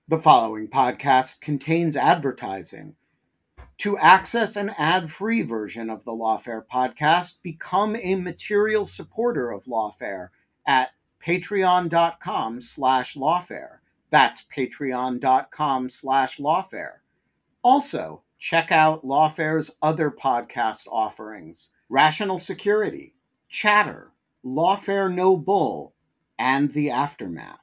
The following podcast contains advertising. To access an ad-free version of the Lawfare podcast, become a material supporter of Lawfare at patreon.com/lawfare. That's patreon.com/lawfare. Also, check out Lawfare's other podcast offerings: Rational Security, Chatter, Lawfare No Bull, and The Aftermath.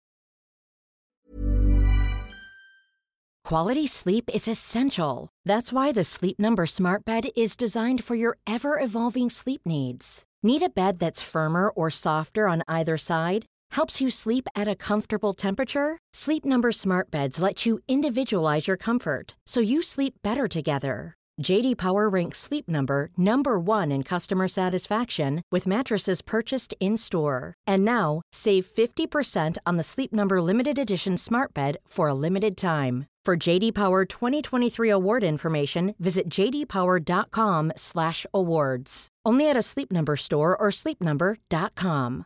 Quality sleep is essential. That's why the Sleep Number Smart Bed is designed for your ever-evolving sleep needs. Need a bed that's firmer or softer on either side? Helps you sleep at a comfortable temperature? Sleep Number Smart Beds let you individualize your comfort so you sleep better together. J.D. Power ranks Sleep Number number 1 in customer satisfaction with mattresses purchased in-store. And now, save 50% on the Sleep Number Limited Edition Smart Bed for a limited time. For J.D. Power 2023 award information, visit jdpower.com/awards. Only at a Sleep Number store or sleepnumber.com.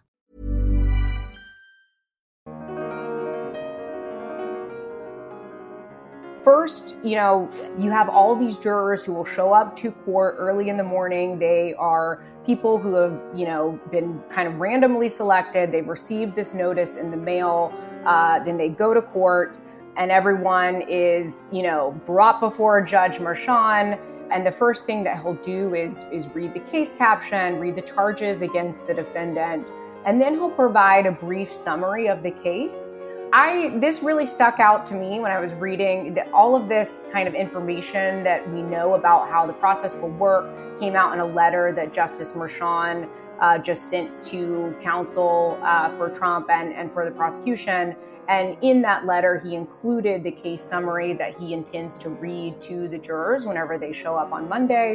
First, you have all these jurors who will show up to court early in the morning. They are people who have, been kind of randomly selected. They've received this notice in the mail. Then they go to court and everyone is, brought before Judge Merchan. And the first thing that he'll do is read the case caption, read the charges against the defendant, and then he'll provide a brief summary of the case. This really stuck out to me when I was reading that all of this kind of information that we know about how the process will work came out in a letter that Justice Merchan just sent to counsel for Trump and for the prosecution. And in that letter, he included the case summary that he intends to read to the jurors whenever they show up on Monday.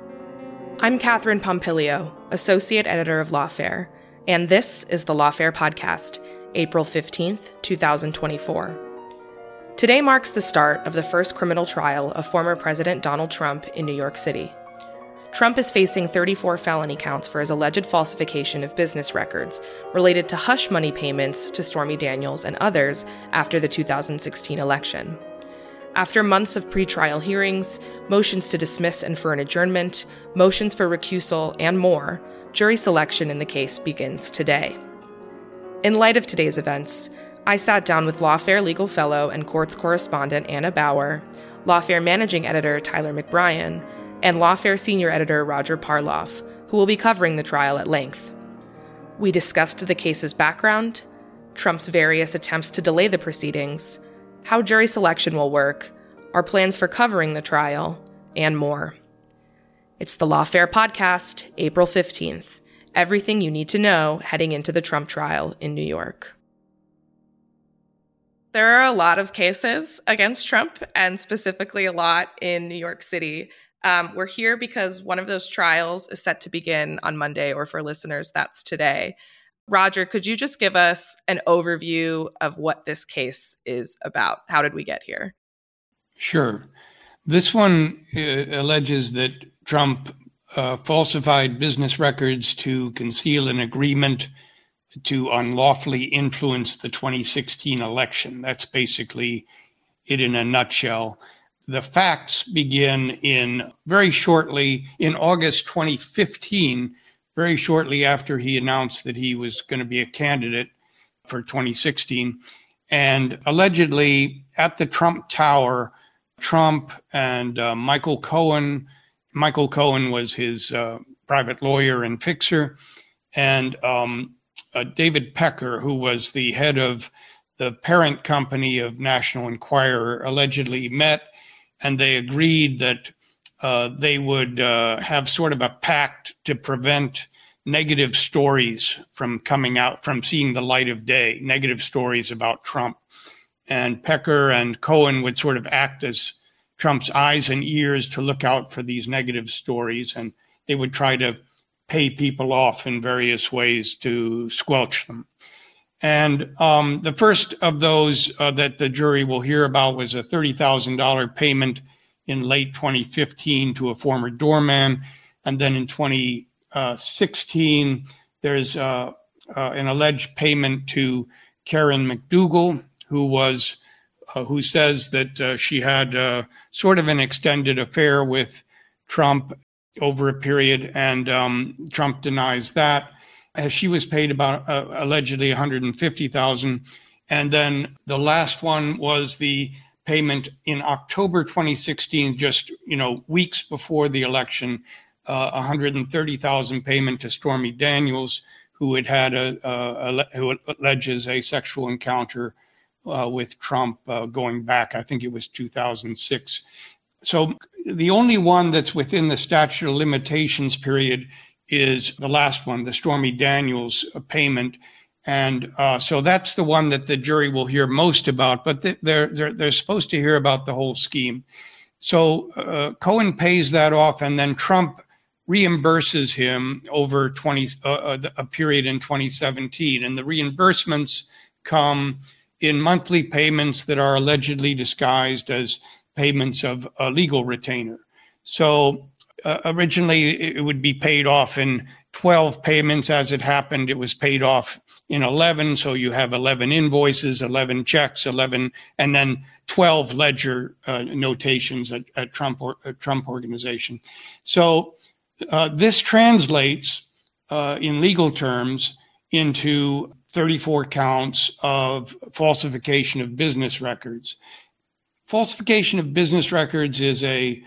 I'm Catherine Pompilio, Associate Editor of Lawfare, and this is the Lawfare Podcast, April 15th, 2024. Today marks the start of the first criminal trial of former President Donald Trump in New York City. Trump is facing 34 felony counts for his alleged falsification of business records related to hush money payments to Stormy Daniels and others after the 2016 election. After months of pretrial hearings, motions to dismiss and for an adjournment, motions for recusal, and more, jury selection in the case begins today. In light of today's events, I sat down with Lawfare legal fellow and courts correspondent Anna Bower, Lawfare managing editor Tyler McBrien, and Lawfare senior editor Roger Parloff, who will be covering the trial at length. We discussed the case's background, Trump's various attempts to delay the proceedings, how jury selection will work, our plans for covering the trial, and more. It's the Lawfare Podcast, April 15th. Everything you need to know heading into the Trump trial in New York. There are a lot of cases against Trump, and specifically a lot in New York City. We're here because one of those trials is set to begin on Monday, or for listeners, that's today. Roger, could you just give us an overview of what this case is about? How did we get here? Sure. This one alleges that Trump falsified business records to conceal an agreement to unlawfully influence the 2016 election. That's basically it in a nutshell. The facts begin very shortly in August 2015, very shortly after he announced that he was going to be a candidate for 2016. And allegedly at the Trump Tower, Trump and Michael Cohen was his private lawyer and fixer, and David Pecker, who was the head of the parent company of National Enquirer, allegedly met, and they agreed that they would have sort of a pact to prevent negative stories from coming out, from seeing the light of day, negative stories about Trump. And Pecker and Cohen would sort of act as Trump's eyes and ears to look out for these negative stories, and they would try to pay people off in various ways to squelch them. And the first of those that the jury will hear about was a $30,000 payment in late 2015 to a former doorman. And then in 2016, there's an alleged payment to Karen McDougal, who was who says that she had sort of an extended affair with Trump over a period, and Trump denies that. She was paid about allegedly $150,000. And then the last one was the payment in October 2016, just weeks before the election, $130,000 payment to Stormy Daniels, who had who alleges a sexual encounter with Trump going back, I think it was 2006. So the only one that's within the statute of limitations period is the last one, the Stormy Daniels payment. And so that's the one that the jury will hear most about, but they're supposed to hear about the whole scheme. So Cohen pays that off, and then Trump reimburses him over a period in 2017. And the reimbursements come in monthly payments that are allegedly disguised as payments of a legal retainer. So originally it would be paid off in 12 payments. As it happened, it was paid off in 11. So you have 11 invoices, 11 checks, 11, and then 12 ledger notations at Trump Organization. So this translates in legal terms into 34 counts of falsification of business records. Falsification of business records is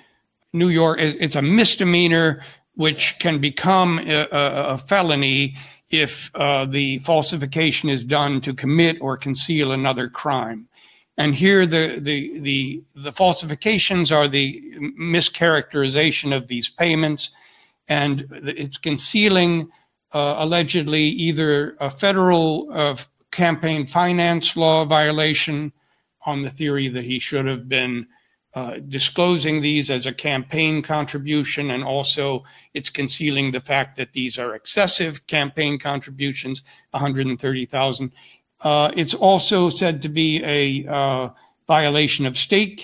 it's a misdemeanor, which can become a felony if the falsification is done to commit or conceal another crime. And here the falsifications are the mischaracterization of these payments, and it's concealing allegedly either a federal campaign finance law violation on the theory that he should have been disclosing these as a campaign contribution, and also it's concealing the fact that these are excessive campaign contributions, $130,000. It's also said to be a violation of state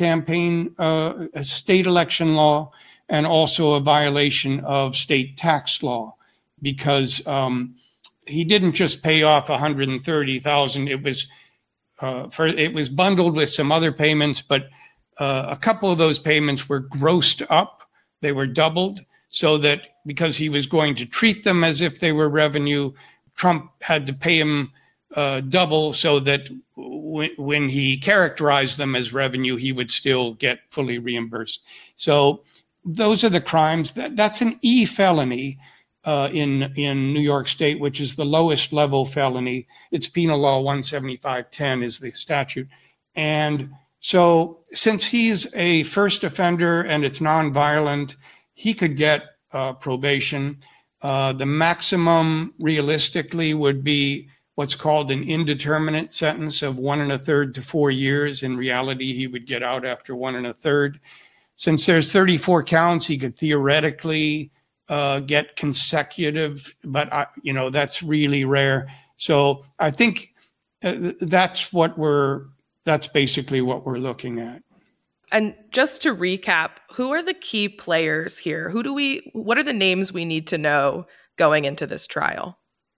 state election law, and also a violation of state tax law, because he didn't just pay off $130,000. It was bundled with some other payments, but a couple of those payments were grossed up. They were doubled, so that because he was going to treat them as if they were revenue, Trump had to pay him double, so that when he characterized them as revenue, he would still get fully reimbursed. So those are the crimes. That's an E felony in New York State, which is the lowest level felony. It's Penal Law 17510 is the statute. And so since he's a first offender and it's nonviolent, he could get probation. The maximum realistically would be what's called an indeterminate sentence of 1 1/3 to 4 years. In reality, he would get out after 1 1/3. Since there's 34 counts, he could theoretically get consecutive, but that's really rare. So I think that's basically what we're looking at. And just to recap, who are the key players here? What are the names we need to know going into this trial?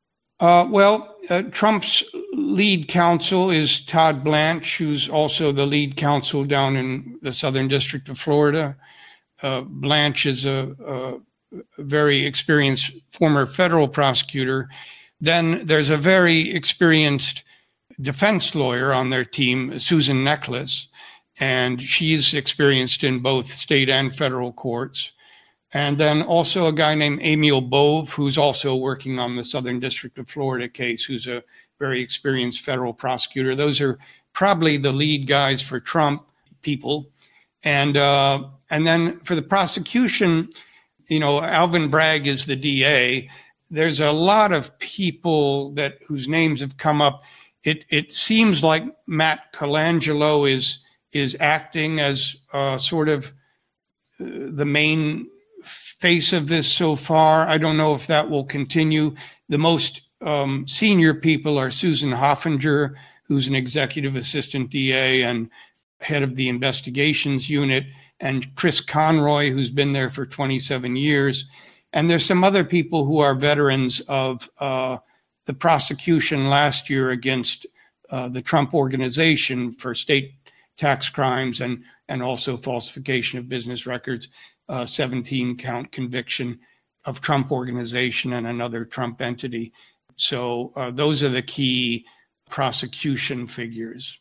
Trump's lead counsel is Todd Blanche, who's also the lead counsel down in the Southern District of Florida. Blanche is a very experienced former federal prosecutor. Then there's a very experienced defense lawyer on their team, Susan Necklace, and she's experienced in both state and federal courts. And then also a guy named Emil Bove, who's also working on the Southern District of Florida case, who's a very experienced federal prosecutor. Those are probably the lead guys for Trump people. And then for the prosecution, Alvin Bragg is the DA. There's a lot of people whose names have come up. It seems like Matt Colangelo is acting as sort of the main face of this so far. I don't know if that will continue. The most senior people are Susan Hoffinger, who's an executive assistant DA and head of the investigations unit, and Chris Conroy, who's been there for 27 years. And there's some other people who are veterans of the prosecution last year against the Trump Organization for state tax crimes and also falsification of business records, 17-count conviction of Trump Organization and another Trump entity. So those are the key prosecution figures.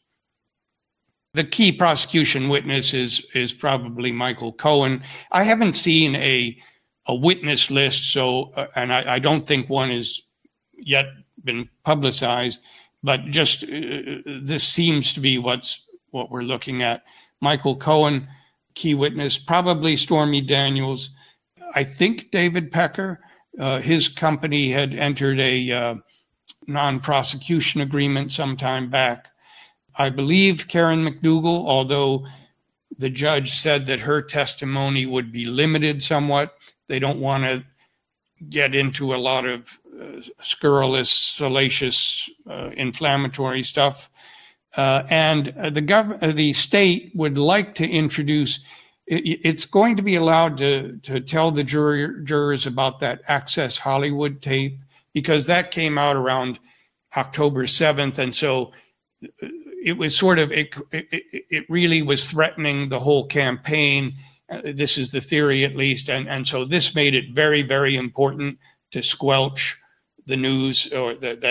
The key prosecution witness is probably Michael Cohen. I haven't seen a witness list, so and I don't think one has yet been publicized, but just this seems to be what we're looking at. Michael Cohen, key witness, probably Stormy Daniels. I think David Pecker, his company had entered a non-prosecution agreement some time back. I believe Karen McDougal, although the judge said that her testimony would be limited somewhat. They don't want to get into a lot of scurrilous, salacious, inflammatory stuff. And the state would like to introduce, it's going to be allowed to tell the jurors about that Access Hollywood tape, because that came out around October 7th. And so it was sort of, it really was threatening the whole campaign. This is the theory, at least. And so this made it very, very important to squelch the news or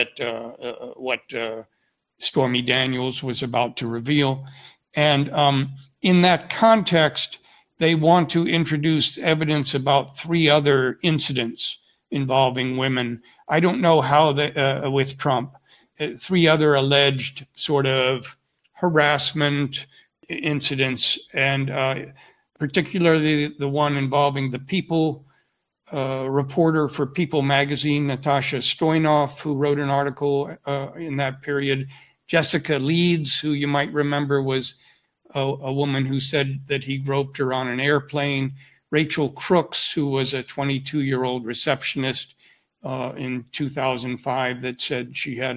what Stormy Daniels was about to reveal. And in that context, they want to introduce evidence about 3 other incidents involving women. I don't know how with Trump, 3 other alleged sort of harassment incidents, and particularly the one involving the People reporter for People magazine, Natasha Stoynoff, who wrote an article in that period. Jessica Leeds, who you might remember was a woman who said that he groped her on an airplane. Rachel Crooks, who was a 22-year-old receptionist in 2005 that said she had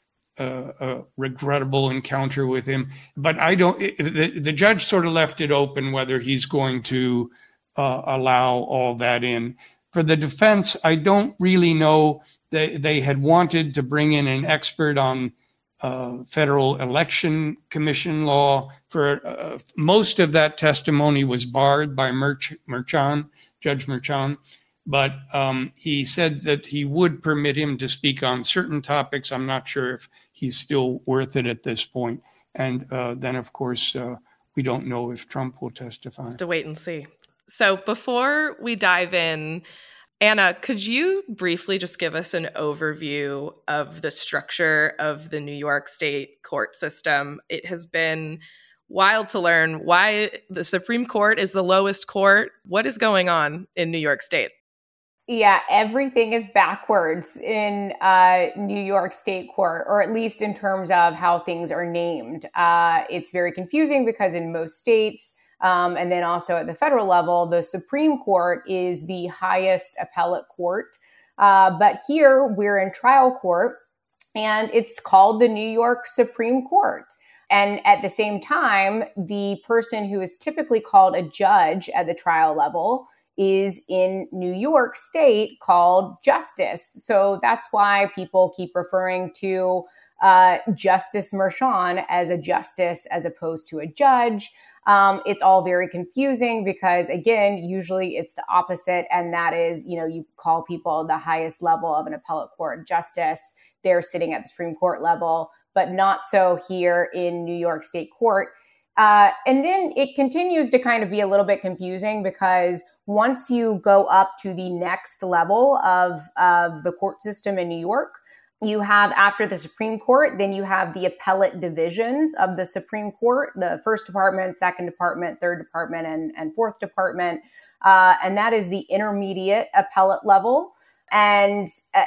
a regrettable encounter with him. But the judge sort of left it open whether he's going to allow all that in. For the defense, I don't really know. They had wanted to bring in an expert on Federal Election Commission law. For most of that testimony was barred by Judge Merchan, but he said that he would permit him to speak on certain topics. I'm not sure if he's still worth it at this point. And then, of course, we don't know if Trump will testify. To wait and see. So before we dive in, Anna, could you briefly just give us an overview of the structure of the New York State court system? It has been wild to learn why the Supreme Court is the lowest court. What is going on in New York State? Yeah, everything is backwards in New York State Court, or at least in terms of how things are named. It's very confusing because in most states, and then also at the federal level, the Supreme Court is the highest appellate court. But here we're in trial court, and it's called the New York Supreme Court. And at the same time, the person who is typically called a judge at the trial level is in New York State called justice. So that's why people keep referring to Justice Merchan as a justice as opposed to a judge. It's all very confusing because, again, usually it's the opposite. And that is, you call people the highest level of an appellate court justice. They're sitting at the Supreme Court level, but not so here in New York State Court. And then it continues to kind of be a little bit confusing because once you go up to the next level of the court system in New York, you have, after the Supreme Court, then you have the appellate divisions of the Supreme Court, the first department, second department, third department, and fourth department. And that is the intermediate appellate level. And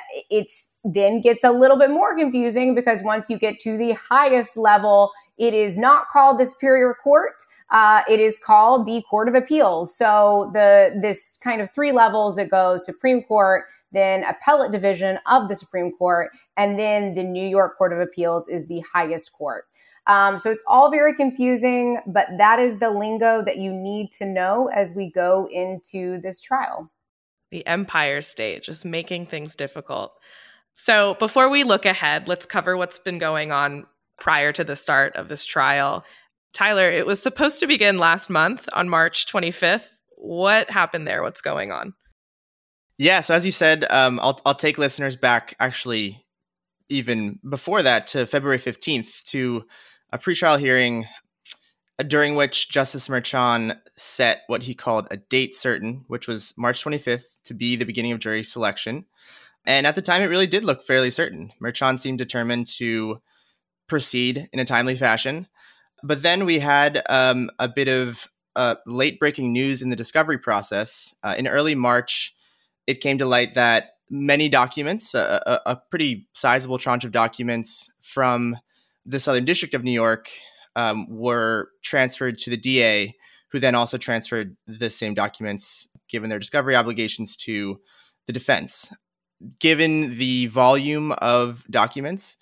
it's then gets a little bit more confusing because once you get to the highest level, it is not called the Superior Court. It is called the Court of Appeals. So this kind of 3 levels, it goes Supreme Court, then appellate division of the Supreme Court, and then the New York Court of Appeals is the highest court. So it's all very confusing, but that is the lingo that you need to know as we go into this trial. The Empire State, just making things difficult. So before we look ahead, let's cover what's been going on prior to the start of this trial. Tyler, it was supposed to begin last month on March 25th. What happened there? What's going on? Yeah, so as you said, I'll take listeners back actually even before that to February 15th to a pretrial hearing during which Justice Merchan set what he called a date certain, which was March 25th to be the beginning of jury selection. And at the time, it really did look fairly certain. Merchan seemed determined to proceed in a timely fashion. But then we had a bit of late-breaking news in the discovery process. In early March, it came to light that many documents, a pretty sizable tranche of documents from the Southern District of New York, were transferred to the DA, who then also transferred the same documents, given their discovery obligations, to the defense. Given the volume of documents,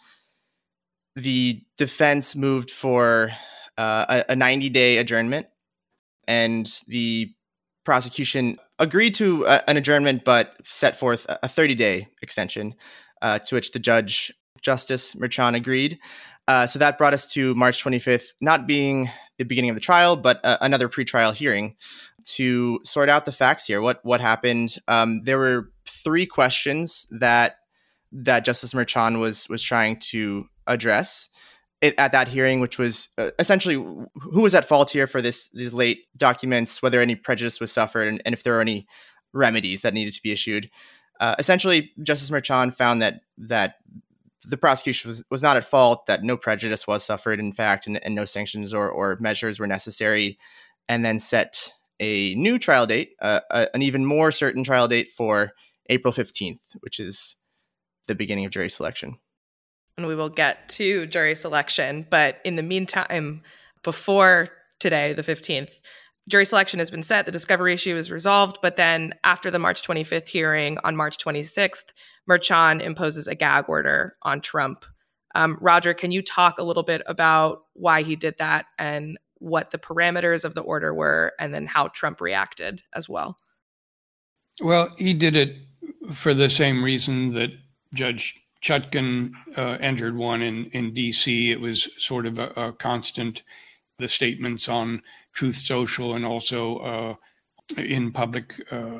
the defense moved for a 90-day adjournment, and the prosecution agreed to an adjournment, but set forth a 30-day extension, to which the judge, Justice Merchan, agreed. So that brought us to March 25th, not being the beginning of the trial, but another pretrial hearing to sort out the facts here. What happened? There were three questions that Justice Merchan was trying to address at that hearing, which was essentially who was at fault here for these late documents, whether any prejudice was suffered, and if there are any remedies that needed to be issued. Essentially, Justice Merchan found that the prosecution was not at fault, that no prejudice was suffered, in fact, and no sanctions or measures were necessary, and then set a new trial date, an even more certain trial date for April 15th, which is the beginning of jury selection. And we will get to jury selection. But in the meantime, before today, the 15th, jury selection has been set. The discovery issue is resolved. But then after the March 25th hearing on March 26th, Merchan imposes a gag order on Trump. Roger, can you talk a little bit about why he did that and what the parameters of the order were, and then how Trump reacted as well? Well, he did it for the same reason that Judge Chutkan entered one in D.C. It was sort of a constant, the statements on Truth Social and also in public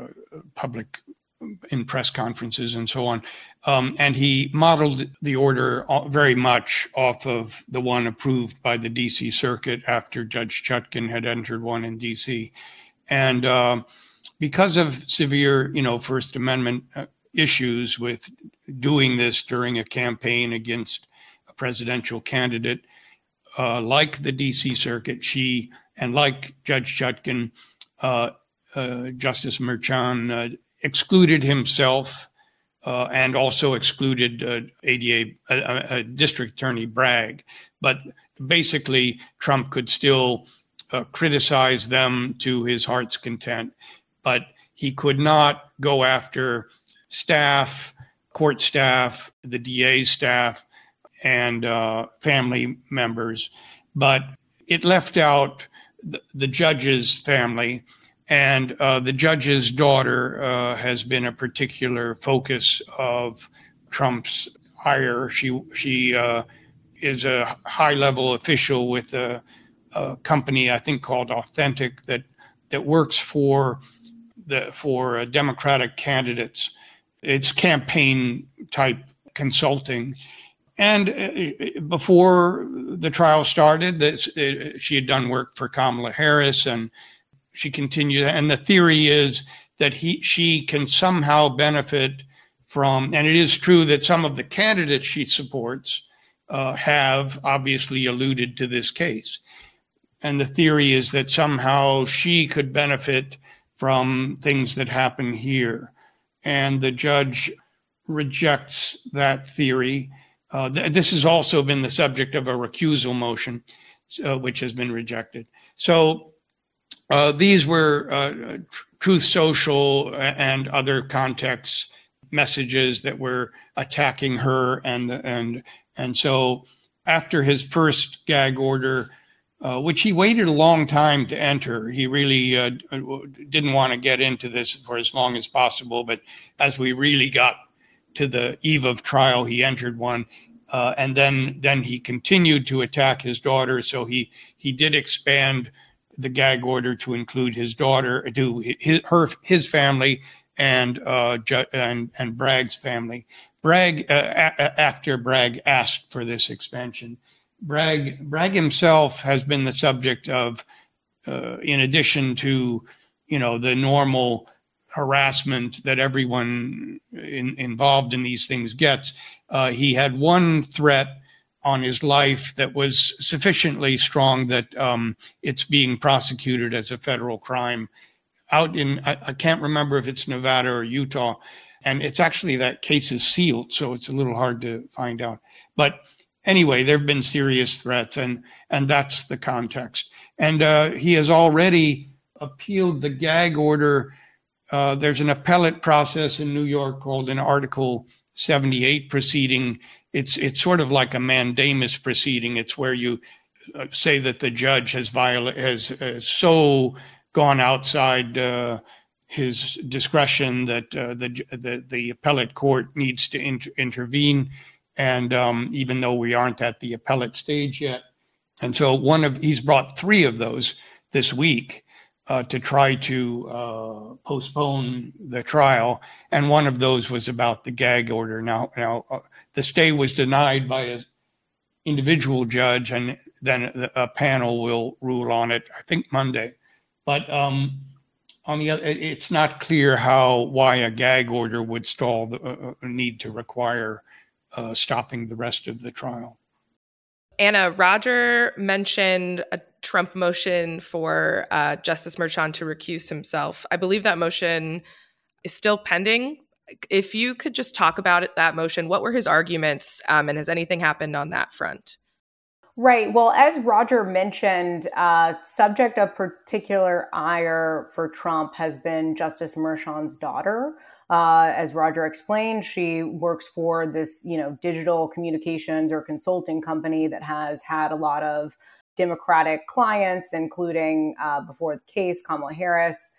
in press conferences and so on. And he modeled the order very much off of the one approved by the D.C. Circuit after Judge Chutkan had entered one in D.C. And because of severe, First Amendment issues with doing this during a campaign against a presidential candidate, like the D.C. Circuit, and like Judge Chutkan, Justice Merchan excluded himself and also excluded ADA District Attorney Bragg. But basically, Trump could still criticize them to his heart's content, but he could not go after staff, court staff, the DA's staff, and family members. But it left out the judge's family, and the judge's daughter has been a particular focus of Trump's ire. She is a high-level official with a company, I think, called Authentic that works for Democratic candidates. It's campaign type consulting. And before the trial started, she had done work for Kamala Harris, and she continued. And the theory is that she can somehow benefit from, and it is true that some of the candidates she supports have obviously alluded to this case. And the theory is that somehow she could benefit from things that happen here. And the judge rejects that theory. This has also been the subject of a recusal motion, which has been rejected. So these were Truth Social and other contexts messages that were attacking her. And so after his first gag order, which he waited a long time to enter. He really didn't want to get into this for as long as possible. But as we really got to the eve of trial, he entered one. And then he continued to attack his daughter. So he did expand the gag order to include his daughter, to his family, and Bragg's family. Bragg, after Bragg asked for this expansion, Bragg himself has been the subject of, in addition to, the normal harassment that everyone involved in these things gets. He had one threat on his life that was sufficiently strong that it's being prosecuted as a federal crime out in, I can't remember if it's Nevada or Utah. And it's actually, that case is sealed, so it's a little hard to find out. But anyway, there have been serious threats, and that's the context. And he has already appealed the gag order. There's an appellate process in New York called an Article 78 proceeding. It's sort of like a mandamus proceeding. It's where you say that the judge has so gone outside his discretion that the appellate court needs to intervene. And even though we aren't at the appellate stage yet. And so he's brought 3 of those this week to try to postpone the trial. And one of those was about the gag order. Now the stay was denied by an individual judge, and then a panel will rule on it, I think Monday. But on the other, it's not clear why a gag order would stall the need to require stopping the rest of the trial. Anna, Roger mentioned a Trump motion for Justice Merchan to recuse himself. I believe that motion is still pending. If you could just talk about that motion, what were his arguments, and has anything happened on that front? Right. Well, as Roger mentioned, subject of particular ire for Trump has been Justice Merchan's daughter. As Roger explained, she works for this, digital communications or consulting company that has had a lot of Democratic clients, including before the case, Kamala Harris.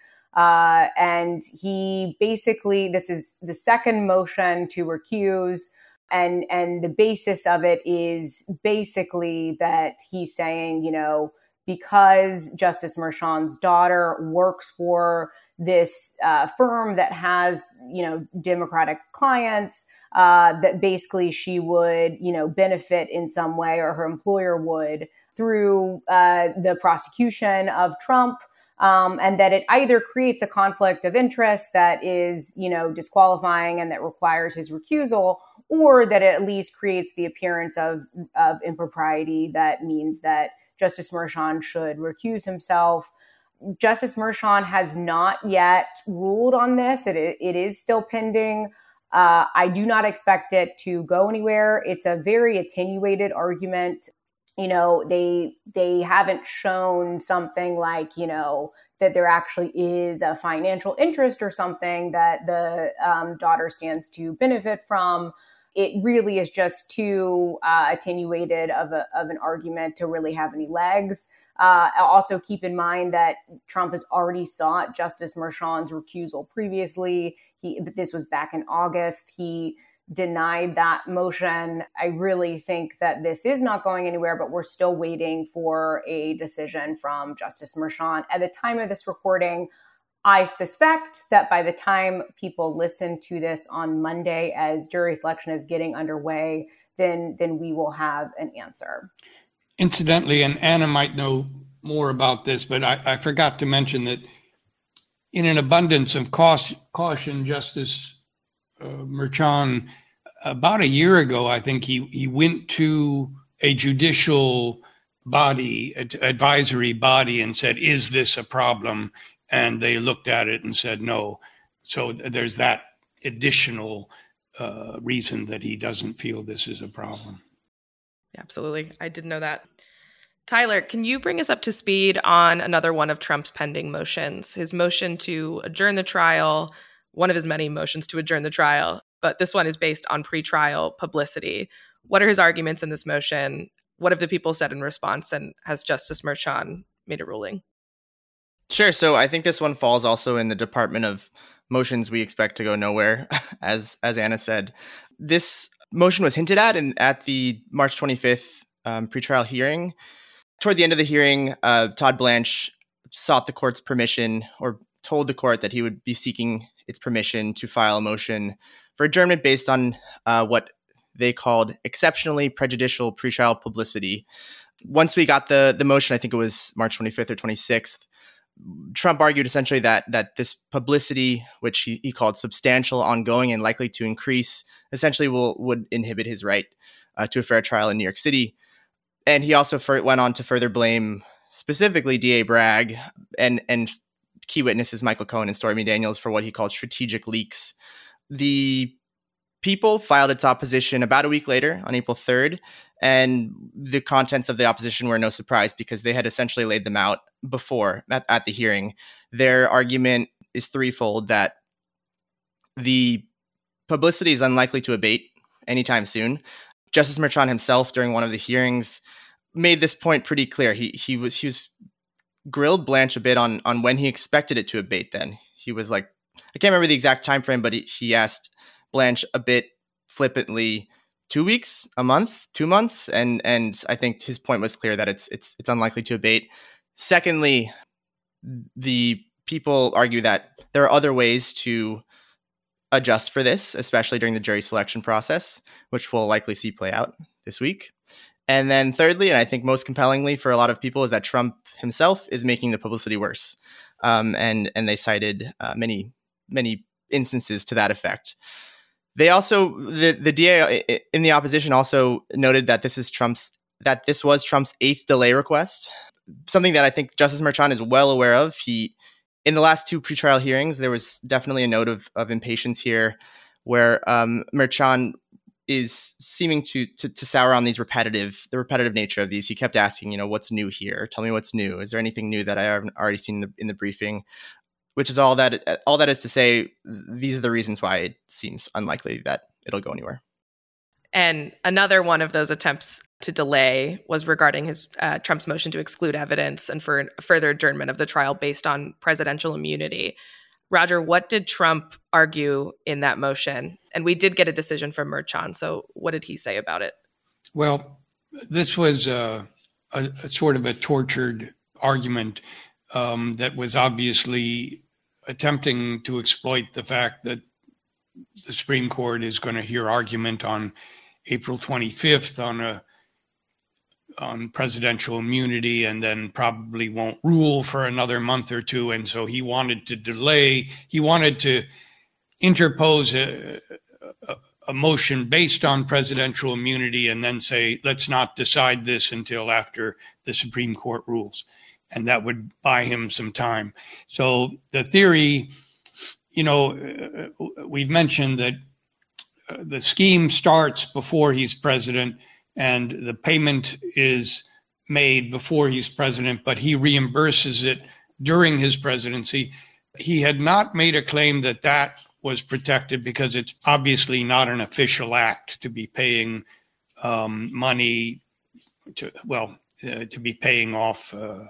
And he basically, this is the second motion to recuse. And the basis of it is basically that he's saying, because Justice Merchan's daughter works for this firm that has, Democratic clients, that basically she would, benefit in some way, or her employer would, through the prosecution of Trump. And that it either creates a conflict of interest that is, disqualifying and that requires his recusal, or that it at least creates the appearance of impropriety that means that Justice Merchan should recuse himself. Justice Merchan has not yet ruled on this. It is still pending. I do not expect it to go anywhere. It's a very attenuated argument. They haven't shown something like, that there actually is a financial interest or something that the daughter stands to benefit from. It really is just too attenuated of an argument to really have any legs. Also keep in mind that Trump has already sought Justice Merchan's recusal previously. This was back in August. He denied that motion. I really think that this is not going anywhere, but we're still waiting for a decision from Justice Merchan. At the time of this recording, I suspect that by the time people listen to this on Monday, as jury selection is getting underway, then we will have an answer. Incidentally, and Anna might know more about this, but I forgot to mention that in an abundance of caution, Justice Merchan, about a year ago, I think he went to a judicial body, advisory body, and said, "Is this a problem?" And they looked at it and said no. So there's that additional reason that he doesn't feel this is a problem. Absolutely. I didn't know that. Tyler, can you bring us up to speed on another one of Trump's pending motions? His motion to adjourn the trial, one of his many motions to adjourn the trial, but this one is based on pretrial publicity. What are his arguments in this motion? What have the people said in response? And has Justice Merchan made a ruling? Sure. So I think this one falls also in the department of motions we expect to go nowhere, as Anna said. This motion was hinted at at the March 25th pretrial hearing. Toward the end of the hearing, Todd Blanche sought the court's permission, or told the court that he would be seeking its permission to file a motion for adjournment based on what they called exceptionally prejudicial pretrial publicity. Once we got the motion, I think it was March 25th or 26th, Trump argued essentially that this publicity, which he called substantial, ongoing, and likely to increase, essentially would inhibit his right to a fair trial in New York City. And he also went on to further blame specifically DA Bragg and key witnesses Michael Cohen and Stormy Daniels for what he called strategic leaks. The People filed its opposition about a week later on April 3rd, and the contents of the opposition were no surprise because they had essentially laid them out before at the hearing. Their argument is threefold: that the publicity is unlikely to abate anytime soon. Justice Merchan himself, during one of the hearings, made this point pretty clear. He was grilled Blanche a bit on when he expected it to abate. Then he was like, I can't remember the exact time frame, but he asked Blanche a bit flippantly, 2 weeks, a month, 2 months, and I think his point was clear that it's unlikely to abate. Secondly, the People argue that there are other ways to adjust for this, especially during the jury selection process, which we'll likely see play out this week. And then thirdly, and I think most compellingly for a lot of people, is that Trump himself is making the publicity worse. And they cited many instances to that effect. They also, the DA in the opposition also noted that this was Trump's 8th delay request, something that I think Justice Merchan is well aware of. In the last two pretrial hearings, there was definitely a note of impatience here, where Merchan is seeming to sour on the repetitive nature of these. He kept asking, what's new here? Tell me what's new. Is there anything new that I haven't already seen in the briefing? Which is all that is to say, these are the reasons why it seems unlikely that it'll go anywhere. And another one of those attempts to delay was regarding Trump's motion to exclude evidence and for further adjournment of the trial based on presidential immunity. Roger, what did Trump argue in that motion? And we did get a decision from Merchan, so what did he say about it? Well, this was a sort of a tortured argument that was obviously attempting to exploit the fact that the Supreme Court is going to hear argument on April 25th on presidential immunity, and then probably won't rule for another month or two. And so he wanted to delay. He wanted to interpose a motion based on presidential immunity and then say, let's not decide this until after the Supreme Court rules. And that would buy him some time. So the theory, we've mentioned that the scheme starts before he's president and the payment is made before he's president, but he reimburses it during his presidency. He had not made a claim that was protected because it's obviously not an official act to be paying money to be paying off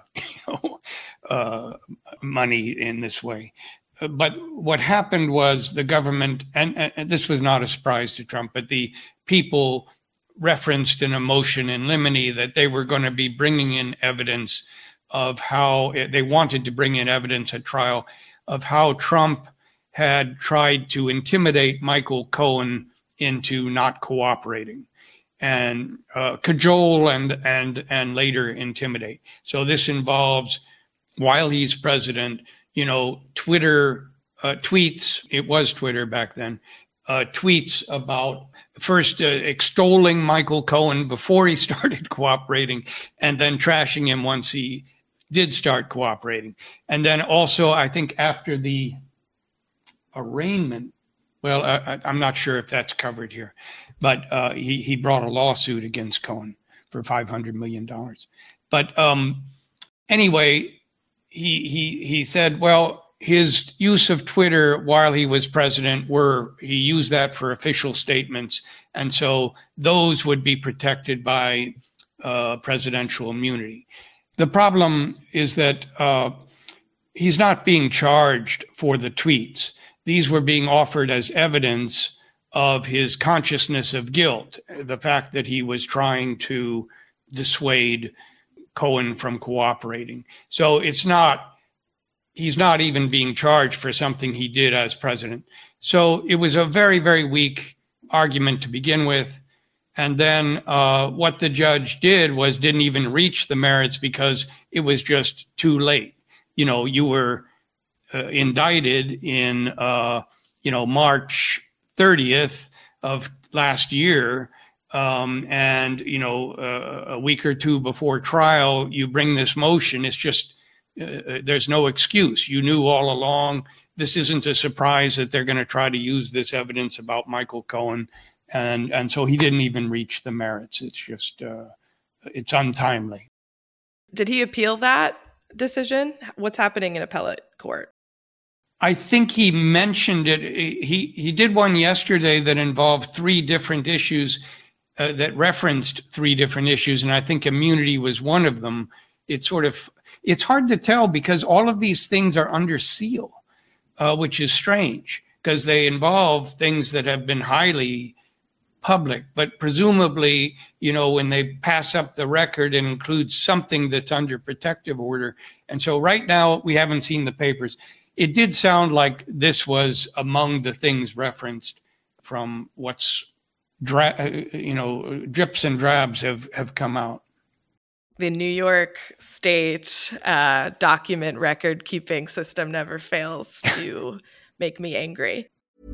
money in this way. But what happened was the government, and this was not a surprise to Trump, but the People referenced in a motion in limine that they were going to be bringing in evidence of how they wanted to bring in evidence at trial of how Trump had tried to intimidate Michael Cohen into not cooperating and cajole and later intimidate. So this involves, while he's president, Twitter tweets, it was Twitter back then, tweets about first extolling Michael Cohen before he started cooperating and then trashing him once he did start cooperating. And then also, I think after the arraignment, well, I'm not sure if that's covered here, but he brought a lawsuit against Cohen for $500 million. But anyway, he said, well, his use of Twitter while he was president he used that for official statements. And so those would be protected by presidential immunity. The problem is that he's not being charged for the tweets. These were being offered as evidence of his consciousness of guilt, the fact that he was trying to dissuade Cohen from cooperating. So he's not even being charged for something he did as president. So it was a very, very weak argument to begin with. And then what the judge did was didn't even reach the merits because it was just too late. You were indicted in, March 30th of last year. And a week or two before trial, you bring this motion. It's just, there's no excuse. You knew all along. This isn't a surprise that they're going to try to use this evidence about Michael Cohen. And so he didn't even reach the merits. It's just, it's untimely. Did he appeal that decision? What's happening in appellate court? I think he mentioned it. He did one yesterday that involved three different issues that referenced three different issues. And I think immunity was one of them. It's hard to tell because all of these things are under seal, which is strange because they involve things that have been highly public, but presumably, when they pass up the record, it includes something that's under protective order. And so right now we haven't seen the papers. It did sound like this was among the things referenced from what's, drips and drabs have come out. The New York State document record keeping system never fails to make me angry.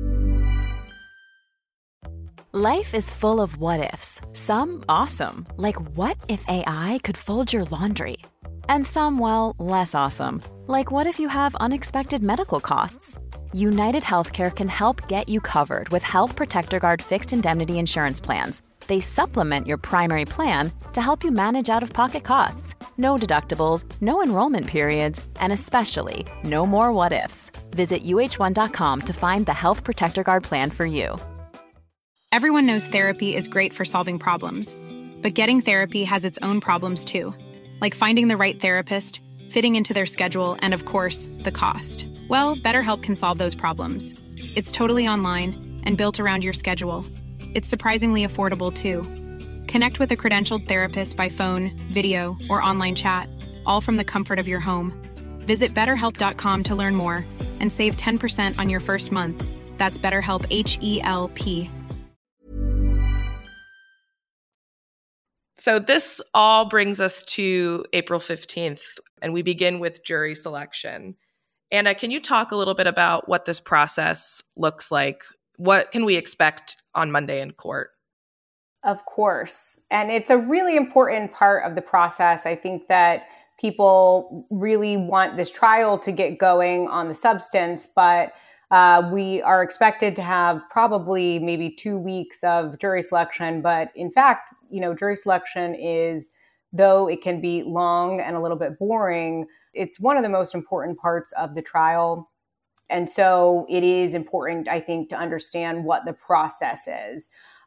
Life is full of what-ifs. Some awesome, like what if AI could fold your laundry? And some, well, less awesome, like what if you have unexpected medical costs? United Healthcare can help get you covered with Health Protector Guard fixed indemnity insurance plans. They supplement your primary plan to help you manage out-of-pocket costs. No deductibles, no enrollment periods, and especially no more what-ifs. Visit uh1.com to find the Health Protector Guard plan for you. Everyone knows therapy is great for solving problems, but getting therapy has its own problems too, like finding the right therapist, fitting into their schedule, and of course, the cost. Well, BetterHelp can solve those problems. It's totally online and built around your schedule. It's surprisingly affordable too. Connect with a credentialed therapist by phone, video, or online chat, all from the comfort of your home. Visit BetterHelp.com to learn more and save 10% on your first month. That's BetterHelp, H-E-L-P. So this all brings us to April 15th, and we begin with jury selection. Anna, can you talk a little bit about what this process looks like? What can we expect on Monday in court? Of course. And it's a really important part of the process. I think that people really want this trial to get going on the substance, but we are expected to have probably maybe 2 weeks of jury selection. But in fact, jury selection is, though it can be long and a little bit boring, it's one of the most important parts of the trial. And so it is important, I think, to understand what the process is.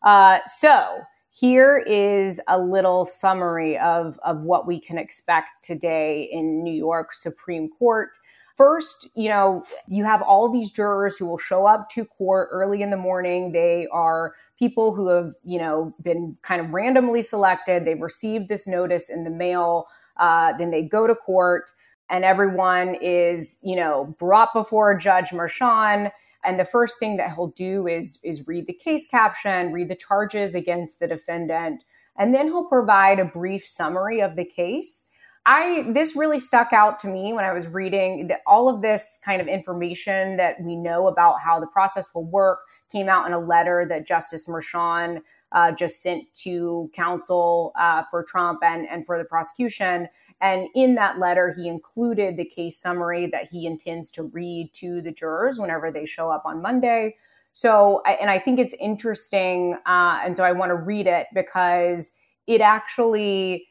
So here is a little summary of what we can expect today in New York Supreme Court. First, you have all these jurors who will show up to court early in the morning. They are people who have, been kind of randomly selected. They've received this notice in the mail. Then they go to court and everyone is, brought before Judge Merchan. And the first thing that he'll do is read the case caption, read the charges against the defendant, and then he'll provide a brief summary of the case. This really stuck out to me when I was reading that all of this kind of information that we know about how the process will work came out in a letter that Justice Merchan just sent to counsel for Trump and for the prosecution. And in that letter, he included the case summary that he intends to read to the jurors whenever they show up on Monday. So, and I think it's interesting. And so I want to read it because it actually,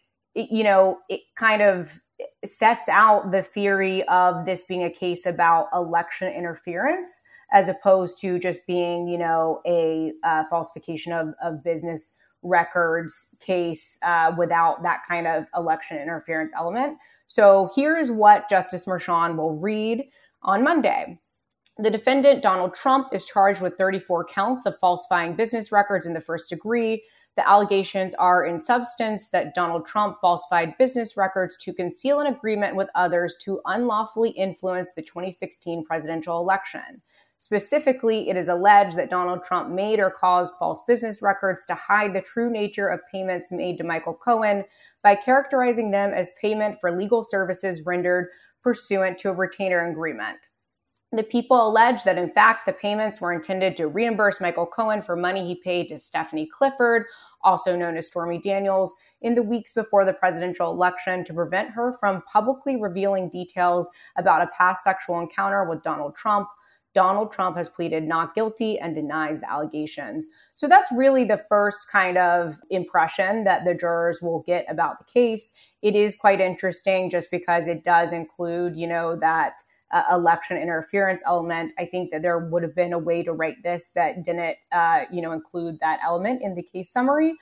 it kind of sets out the theory of this being a case about election interference, as opposed to just being, a falsification of business records case without that kind of election interference element. So here is what Justice Merchan will read on Monday. The defendant, Donald Trump, is charged with 34 counts of falsifying business records in the first degree. The allegations are in substance that Donald Trump falsified business records to conceal an agreement with others to unlawfully influence the 2016 presidential election. Specifically, it is alleged that Donald Trump made or caused false business records to hide the true nature of payments made to Michael Cohen by characterizing them as payment for legal services rendered pursuant to a retainer agreement. The people allege that, in fact, the payments were intended to reimburse Michael Cohen for money he paid to Stephanie Clifford, also known as Stormy Daniels, in the weeks before the presidential election to prevent her from publicly revealing details about a past sexual encounter with Donald Trump. Donald Trump has pleaded not guilty and denies the allegations. So that's really the first kind of impression that the jurors will get about the case. It is quite interesting just because it does include, that election interference element. I think that there would have been a way to write this that didn't, include that element in the case summary.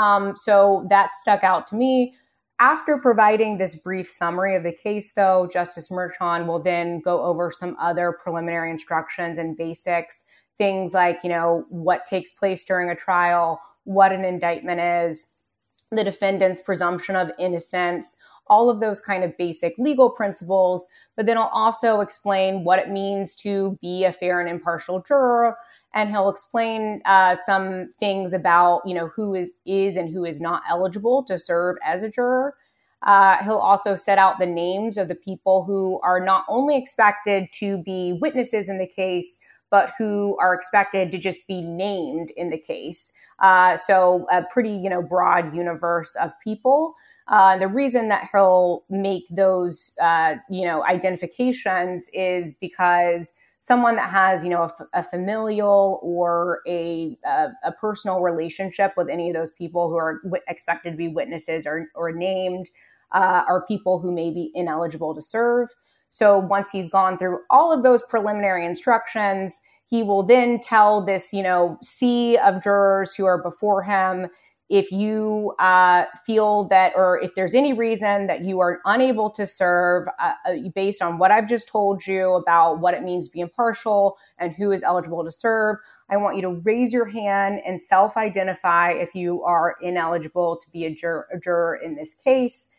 So that stuck out to me. After providing this brief summary of the case, though, Justice Merchan will then go over some other preliminary instructions and basics, things like, what takes place during a trial, what an indictment is, the defendant's presumption of innocence, all of those kind of basic legal principles. But then I'll also explain what it means to be a fair and impartial juror. And he'll explain some things about, who is and who is not eligible to serve as a juror. He'll also set out the names of the people who are not only expected to be witnesses in the case, but who are expected to just be named in the case. So a pretty, broad universe of people. The reason that he'll make those, identifications is because someone that has, a familial or a personal relationship with any of those people who are expected to be witnesses or named are people who may be ineligible to serve. So once he's gone through all of those preliminary instructions, he will then tell this, sea of jurors who are before him, if you feel that, or if there's any reason that you are unable to serve based on what I've just told you about what it means to be impartial and who is eligible to serve, I want you to raise your hand and self-identify if you are ineligible to be a juror in this case.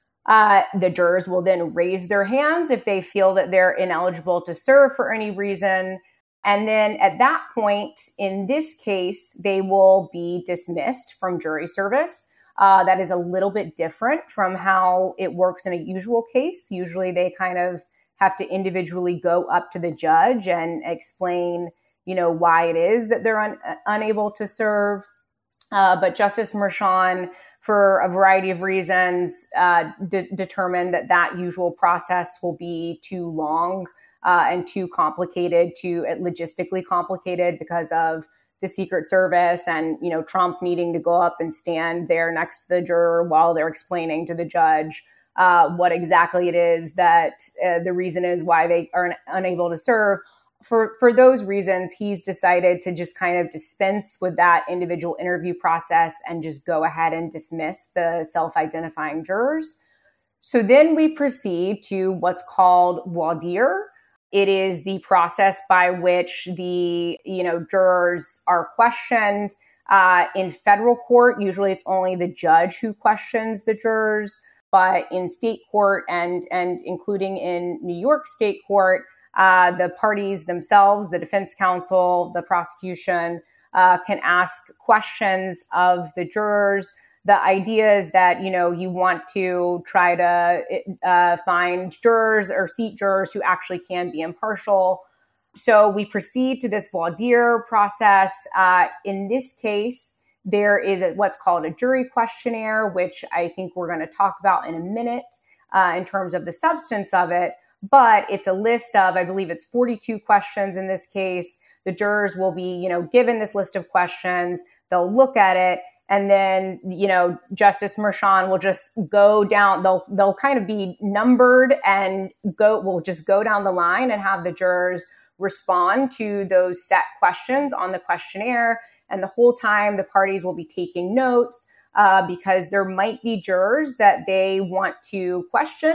The jurors will then raise their hands if they feel that they're ineligible to serve for any reason. And then at that point, in this case, they will be dismissed from jury service. That is a little bit different from how it works in a usual case. Usually they kind of have to individually go up to the judge and explain, why it is that they're unable to serve. But Justice Merchan, for a variety of reasons, determined that usual process will be too long and too complicated, logistically complicated because of the Secret Service and, Trump needing to go up and stand there next to the juror while they're explaining to the judge what exactly it is that the reason is why they are unable to serve. For those reasons, he's decided to just kind of dispense with that individual interview process and just go ahead and dismiss the self-identifying jurors. So then we proceed to what's called voir dire. It is the process by which the, jurors are questioned. In federal court, usually it's only the judge who questions the jurors, but in state court and including in New York state court, the parties themselves, the defense counsel, the prosecution, can ask questions of the jurors. The idea is that, you want to try to find jurors or seat jurors who actually can be impartial. So we proceed to this voir dire process. In this case, there is what's called a jury questionnaire, which I think we're going to talk about in a minute in terms of the substance of it. But it's a list of, I believe it's 42 questions in this case. The jurors will be, given this list of questions. They'll look at it. And then, Justice Merchan will just go down. They'll kind of be numbered and we'll just go down the line and have the jurors respond to those set questions on the questionnaire. And the whole time the parties will be taking notes because there might be jurors that they want to question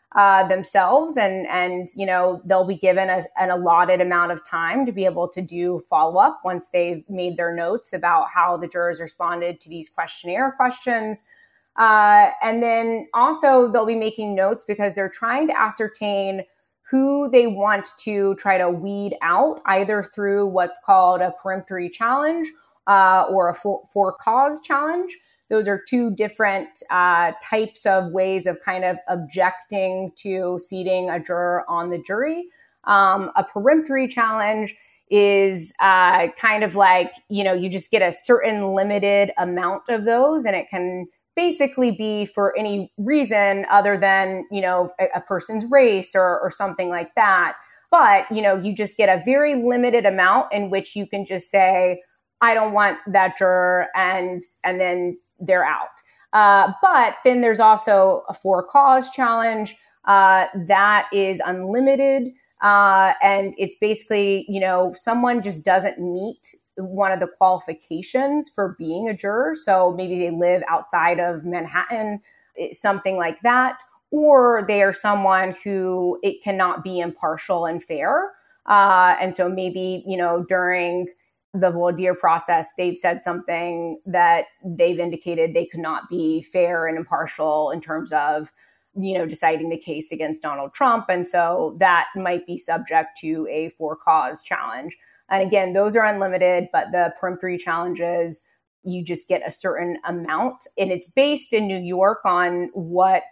themselves, and they'll be given an allotted amount of time to be able to do follow-up once they've made their notes about how the jurors responded to these questionnaire questions. And then also they'll be making notes because they're trying to ascertain who they want to try to weed out, either through what's called a peremptory challenge or a for cause challenge. Those are two different types of ways of kind of objecting to seating a juror on the jury. A peremptory challenge is kind of like, you just get a certain limited amount of those, and it can basically be for any reason other than, a person's race or something like that. But, you just get a very limited amount in which you can just say, I don't want that juror, and then they're out. But then there's also a for cause challenge that is unlimited. And it's basically, someone just doesn't meet one of the qualifications for being a juror. So maybe they live outside of Manhattan, something like that. Or they are someone who it cannot be impartial and fair. And so maybe, during the voir dire process, they've said something that they've indicated they could not be fair and impartial in terms of, deciding the case against Donald Trump. And so that might be subject to a for cause challenge. And again, those are unlimited, but the peremptory challenges, you just get a certain amount. And it's based in New York on what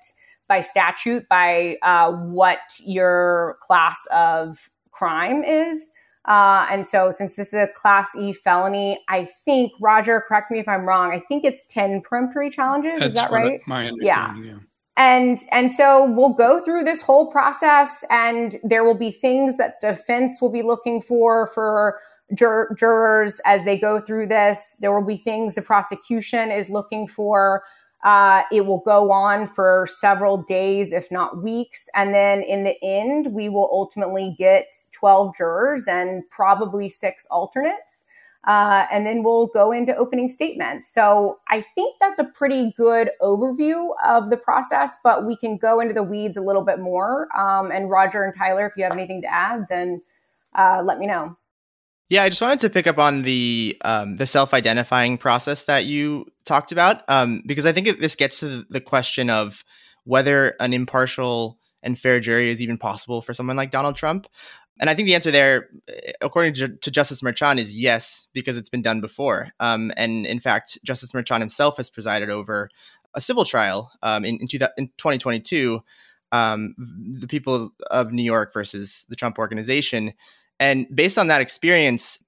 your class of crime is. And so since this is a Class E felony, I think, Roger, correct me if I'm wrong, I think it's 10 peremptory challenges. Is that right? My understanding, yeah. And so we'll go through this whole process, and there will be things that the defense will be looking for jurors as they go through this. There will be things the prosecution is looking for. It will go on for several days, if not weeks. And then in the end, we will ultimately get 12 jurors and probably 6 alternates. And then we'll go into opening statements. So I think that's a pretty good overview of the process, but we can go into the weeds a little bit more. And Roger and Tyler, if you have anything to add, then let me know. Yeah, I just wanted to pick up on the self-identifying process that you talked about, because I think this gets to the question of whether an impartial and fair jury is even possible for someone like Donald Trump. And I think the answer there, according to Justice Merchan, is yes, because it's been done before. And in fact, Justice Merchan himself has presided over a civil trial in 2022, the people of New York versus the Trump Organization. And based on that experience,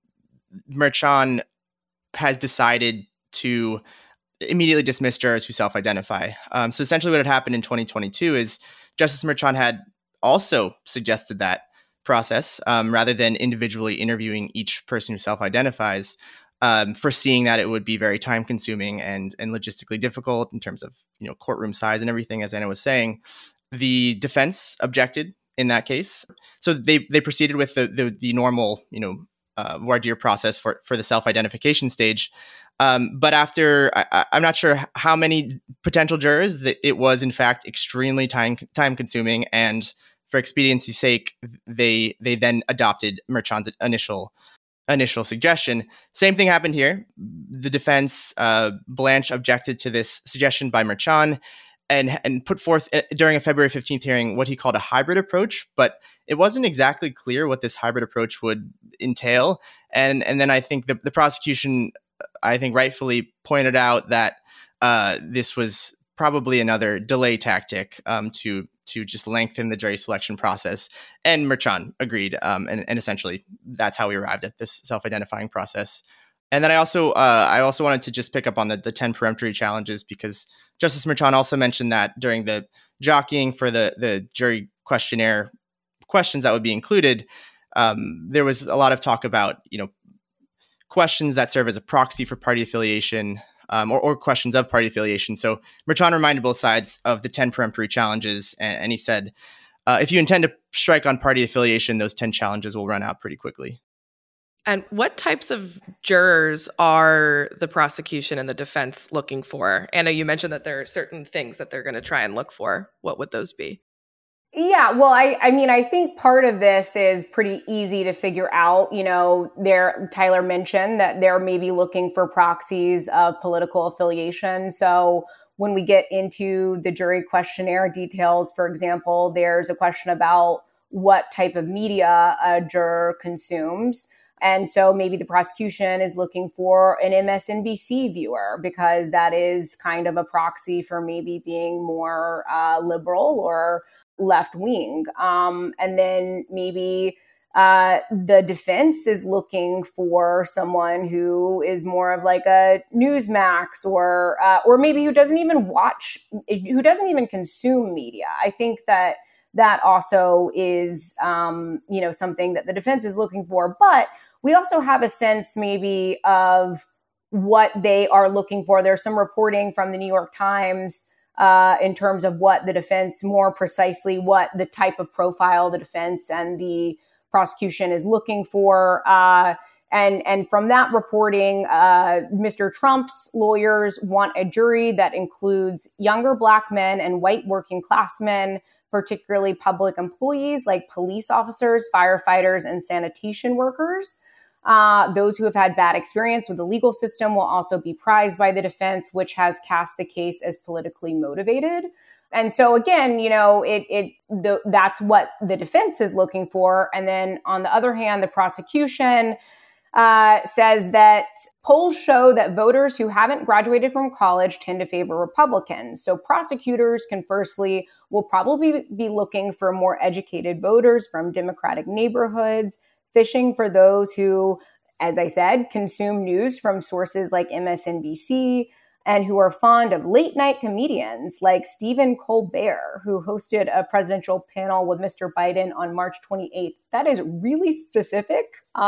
Merchan has decided to immediately dismiss jurors who self-identify. So essentially what had happened in 2022 is Justice Merchan had also suggested that process rather than individually interviewing each person who self-identifies, foreseeing that it would be very time-consuming and logistically difficult in terms of courtroom size and everything, as Anna was saying. The defense objected in that case. So they proceeded with the normal, voir dire process for the self-identification stage. But after, I'm not sure how many potential jurors, that it was in fact extremely time-consuming, and for expediency's sake, they then adopted Merchan's initial suggestion. Same thing happened here. The defense, Blanche, objected to this suggestion by Merchan, and put forth during a February 15th hearing what he called a hybrid approach, but it wasn't exactly clear what this hybrid approach would entail. And then I think the prosecution, I think, rightfully pointed out that this was probably another delay tactic to just lengthen the jury selection process. And Merchan agreed, and essentially that's how we arrived at this self-identifying process. And then I also wanted to just pick up on the 10 peremptory challenges, because Justice Merchan also mentioned that during the jockeying for the jury questionnaire questions that would be included, there was a lot of talk about questions that serve as a proxy for party affiliation, or questions of party affiliation. So Merchan reminded both sides of the 10 peremptory challenges, and he said, if you intend to strike on party affiliation, those 10 challenges will run out pretty quickly. And what types of jurors are the prosecution and the defense looking for? Anna, you mentioned that there are certain things that they're going to try and look for. What would those be? Yeah, well, I mean, I think part of this is pretty easy to figure out. Tyler mentioned that they're maybe looking for proxies of political affiliation. So when we get into the jury questionnaire details, for example, there's a question about what type of media a juror consumes. And so maybe the prosecution is looking for an MSNBC viewer because that is kind of a proxy for maybe being more liberal or left wing. And then maybe the defense is looking for someone who is more of like a Newsmax or maybe who doesn't even consume media. I think that also is, something that the defense is looking for. But we also have a sense maybe of what they are looking for. There's some reporting from the New York Times in terms of what the defense, more precisely, what the type of profile the defense and the prosecution is looking for. And from that reporting, Mr. Trump's lawyers want a jury that includes younger Black men and white working class men, particularly public employees like police officers, firefighters, and sanitation workers. Those who have had bad experience with the legal system will also be prized by the defense, which has cast the case as politically motivated. And so again, that's what the defense is looking for. And then on the other hand, the prosecution says that polls show that voters who haven't graduated from college tend to favor Republicans. So prosecutors will probably be looking for more educated voters from Democratic neighborhoods, fishing for those who, as I said, consume news from sources like MSNBC and who are fond of late night comedians like Stephen Colbert, who hosted a presidential panel with Mr. Biden on March 28th. That is really specific.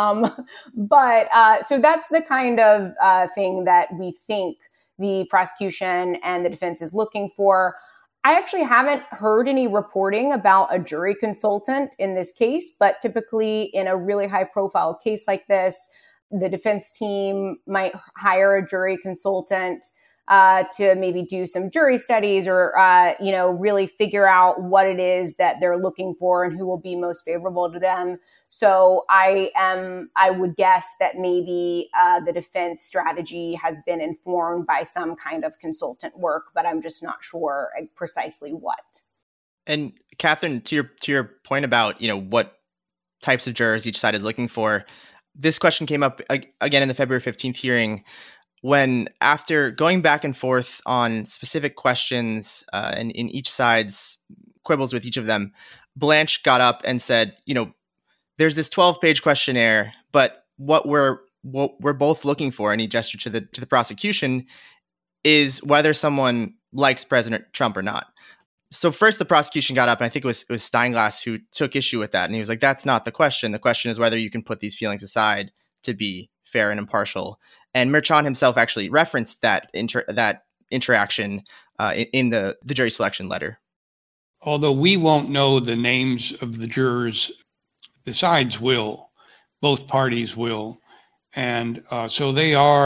But so that's the kind of thing that we think the prosecution and the defense is looking for. I actually haven't heard any reporting about a jury consultant in this case, but typically in a really high profile case like this, the defense team might hire a jury consultant to maybe do some jury studies or, really figure out what it is that they're looking for and who will be most favorable to them. So I would guess that maybe the defense strategy has been informed by some kind of consultant work, but I'm just not sure precisely what. And Catherine, to your point about, what types of jurors each side is looking for, this question came up again in the February 15th hearing when, after going back and forth on specific questions and in each side's quibbles with each of them, Blanche got up and said, there's this 12-page questionnaire, but what we're both looking for, and he gestured to the prosecution, is whether someone likes President Trump or not. So first the prosecution got up, and I think it was Steinglass who took issue with that. And he was like, that's not the question. The question is whether you can put these feelings aside to be fair and impartial. And Merchan himself actually referenced that interaction in the jury selection letter. Although we won't know the names of the jurors, the sides will, both parties will. And so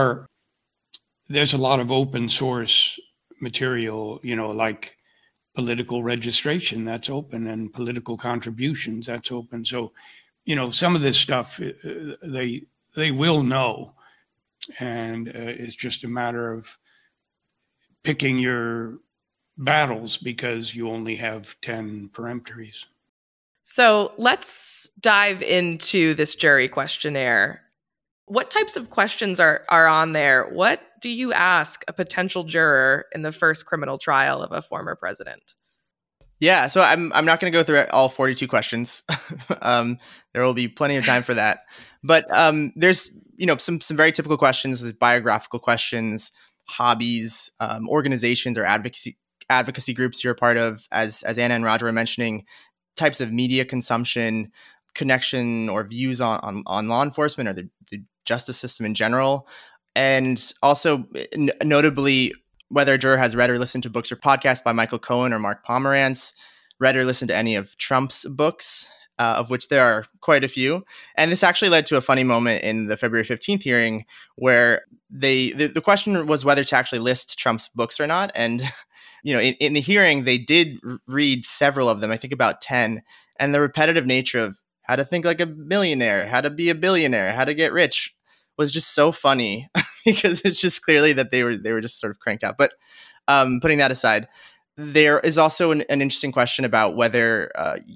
there's a lot of open source material, like political registration, that's open, and political contributions, that's open. So, some of this stuff, they will know. And it's just a matter of picking your battles because you only have 10 peremptories. So let's dive into this jury questionnaire. What types of questions are on there? What do you ask a potential juror in the first criminal trial of a former president? Yeah, so I'm not going to go through all 42 questions. There will be plenty of time for that. But there's some very typical questions, biographical questions, hobbies, organizations or advocacy groups you're a part of, as Anna and Roger were mentioning, types of media consumption, connection or views on law enforcement or the justice system in general. And also, notably, whether a juror has read or listened to books or podcasts by Michael Cohen or Mark Pomerantz, read or listened to any of Trump's books, of which there are quite a few. And this actually led to a funny moment in the February 15th hearing where the question was whether to actually list Trump's books or not. And, in the hearing, they did read several of them, I think about 10, and the repetitive nature of how to think like a millionaire, how to be a billionaire, how to get rich was just so funny because it's just clearly that they were just sort of cranked out. But putting that aside, there is also an interesting question about whether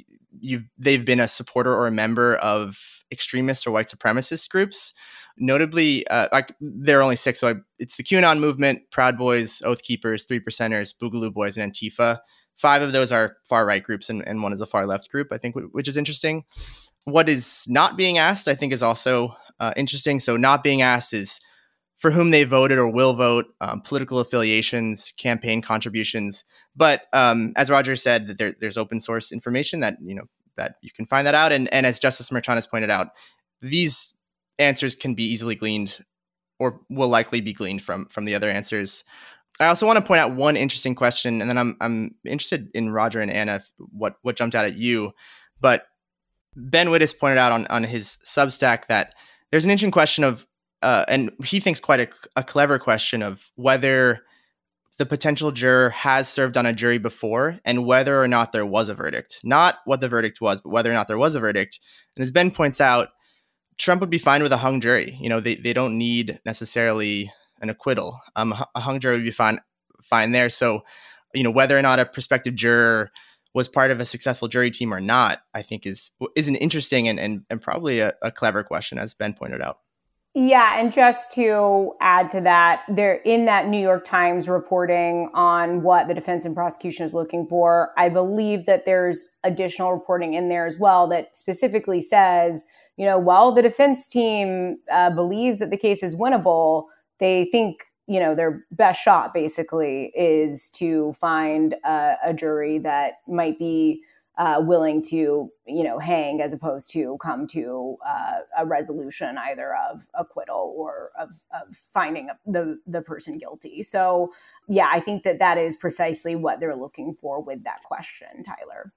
they've been a supporter or a member of extremist or white supremacist groups. Notably, there are only 6. So it's the QAnon movement, Proud Boys, Oath Keepers, 3 Percenters, Boogaloo Boys, and Antifa. 5 of those are far right groups, and 1 is a far left group, I think, which is interesting. What is not being asked, I think, is also interesting. So not being asked is for whom they voted or will vote, political affiliations, campaign contributions. But as Roger said, that there's open source information that you can find that out. And as Justice Merchan has pointed out, these answers can be easily gleaned or will likely be gleaned from the other answers. I also want to point out one interesting question, and then I'm interested in Roger and Anna, what jumped out at you. But Ben Wittes pointed out on his Substack that there's an interesting question of, and he thinks quite a clever question of whether the potential juror has served on a jury before and whether or not there was a verdict. Not what the verdict was, but whether or not there was a verdict. And as Ben points out, Trump would be fine with a hung jury. They don't need necessarily an acquittal. A hung jury would be fine there. So, whether or not a prospective juror was part of a successful jury team or not, I think is an interesting and probably a clever question, as Ben pointed out. Yeah, and just to add to that, there in that New York Times reporting on what the defense and prosecution is looking for, I believe that there's additional reporting in there as well that specifically says, while the defense team believes that the case is winnable, they think, their best shot basically is to find a jury that might be willing to, hang as opposed to come to a resolution either of acquittal or of finding the person guilty. So, yeah, I think that is precisely what they're looking for with that question, Tyler.